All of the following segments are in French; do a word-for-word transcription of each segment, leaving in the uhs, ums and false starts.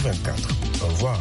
vingt-quatre. Au revoir.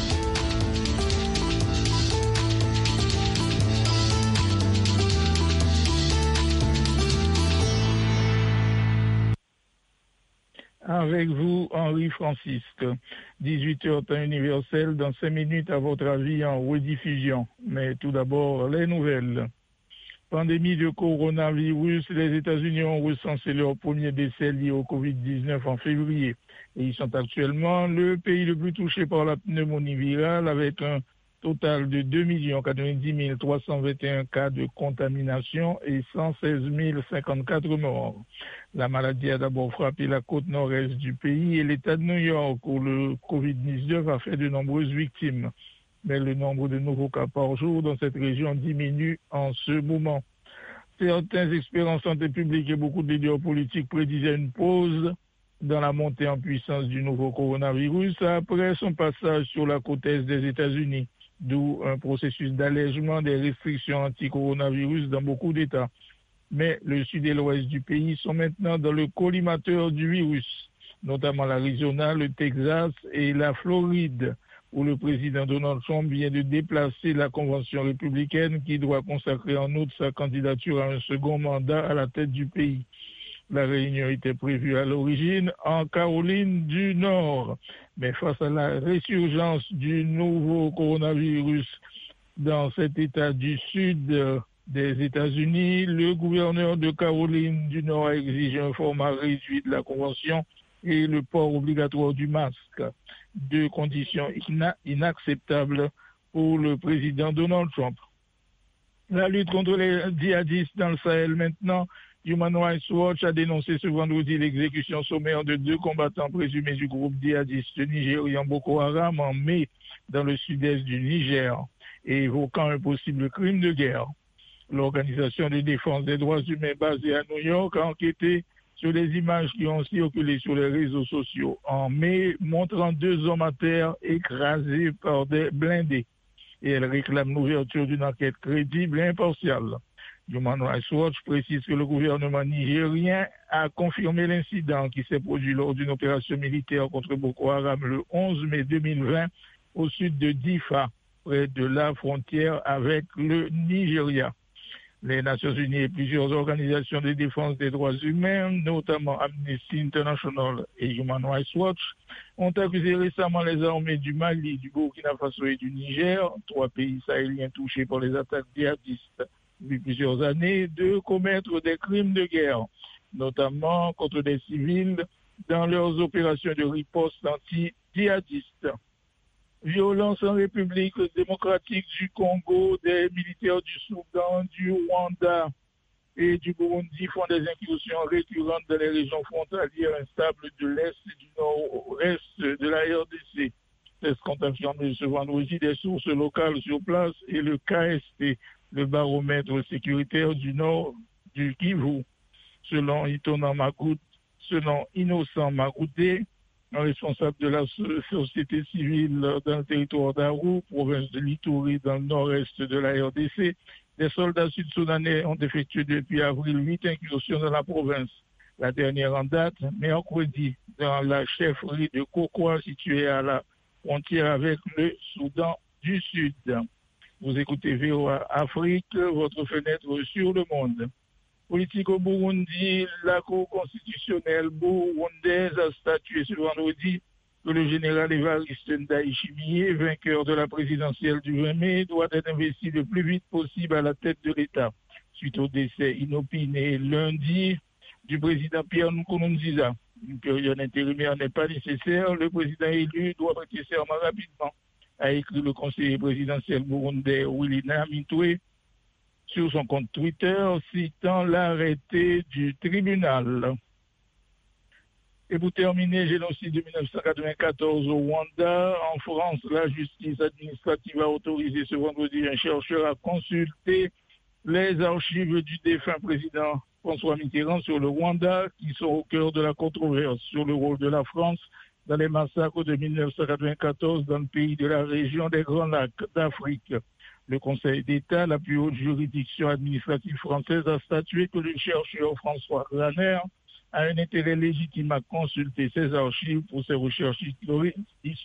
Avec vous, Henri Francisque. dix-huit heures temps universel, dans cinq minutes à votre avis en rediffusion. Mais tout d'abord, les nouvelles. Pandémie de coronavirus, les États-Unis ont recensé leur premier décès lié au covid dix-neuf en février. Et ils sont actuellement le pays le plus touché par la pneumonie virale avec un total de deux millions quatre-vingt-dix mille trois cent vingt et un cas de contamination et cent seize mille cinquante-quatre morts. La maladie a d'abord frappé la côte nord-est du pays et l'État de New York où le covid dix-neuf a fait de nombreuses victimes. Mais le nombre de nouveaux cas par jour dans cette région diminue en ce moment. Certains experts en santé publique et beaucoup de leaders politiques prédisaient une pause dans la montée en puissance du nouveau coronavirus après son passage sur la côte est des États-Unis, d'où un processus d'allègement des restrictions anti-coronavirus dans beaucoup d'États. Mais le sud et l'ouest du pays sont maintenant dans le collimateur du virus, notamment l'Arizona, le Texas et la Floride, où le président Donald Trump vient de déplacer la convention républicaine qui doit consacrer en août sa candidature à un second mandat à la tête du pays. La réunion était prévue à l'origine en Caroline du Nord. Mais face à la résurgence du nouveau coronavirus dans cet État du sud des États-Unis, le gouverneur de Caroline du Nord a exigé un format réduit de la convention et le port obligatoire du masque. Deux conditions ina- inacceptables pour le président Donald Trump. La lutte contre les djihadistes dans le Sahel maintenant. Human Rights Watch a dénoncé ce vendredi l'exécution sommaire de deux combattants présumés du groupe djihadiste nigérian Boko Haram en mai dans le sud-est du Niger et évoquant un possible crime de guerre. L'organisation de défense des droits humains basée à New York a enquêté sur les images qui ont circulé sur les réseaux sociaux en mai, montrant deux hommes à terre écrasés par des blindés. Et elle réclame l'ouverture d'une enquête crédible et impartiale. Human Rights Watch précise que le gouvernement nigérien a confirmé l'incident qui s'est produit lors d'une opération militaire contre Boko Haram le onze mai deux mille vingt au sud de Difa, près de la frontière avec le Nigeria. Les Nations Unies et plusieurs organisations de défense des droits humains, notamment Amnesty International et Human Rights Watch, ont accusé récemment les armées du Mali, du Burkina Faso et du Niger, trois pays sahéliens touchés par les attaques djihadistes depuis plusieurs années, de commettre des crimes de guerre, notamment contre des civils dans leurs opérations de riposte anti-djihadistes. Violence en République démocratique du Congo, des militaires du Soudan, du Rwanda et du Burundi font des incursions récurrentes dans les régions frontalières instables de l'Est et du Nord-Est de la R D C. C'est ce qu'ont affirmé ce vendredi des sources locales sur place et le K S T, le baromètre sécuritaire du Nord du Kivu. Selon Itona Makout, selon Innocent Makouté, un responsable de la société civile dans le territoire d'Arou, province de l'Ituri, dans le nord-est de la R D C, des soldats sud-soudanais ont effectué depuis avril huit incursions dans la province. La dernière en date, mercredi, dans la chefferie de Kokoa, située à la frontière avec le Soudan du Sud. Vous écoutez V O A Afrique, votre fenêtre sur le monde. Politique au Burundi, la Cour constitutionnelle burundaise a statué ce vendredi que le général Évariste Ndayishimiye, vainqueur de la présidentielle du vingt mai, doit être investi le plus vite possible à la tête de l'État, suite au décès inopiné lundi du président Pierre Nkurunziza. Une période intérimaire n'est pas nécessaire, le président élu doit prêter serment rapidement, a écrit le conseiller présidentiel burundais Willy Namitwe sur son compte Twitter, citant l'arrêté du tribunal. Et pour terminer, génocide de dix-neuf cent quatre-vingt-quatorze au Rwanda. En France, la justice administrative a autorisé ce vendredi un chercheur à consulter les archives du défunt président François Mitterrand sur le Rwanda, qui sont au cœur de la controverse sur le rôle de la France dans les massacres de dix-neuf cent quatre-vingt-quatorze dans le pays de la région des Grands Lacs d'Afrique. Le Conseil d'État, la plus haute juridiction administrative française, a statué que le chercheur François Graner a un intérêt légitime à consulter ses archives pour ses recherches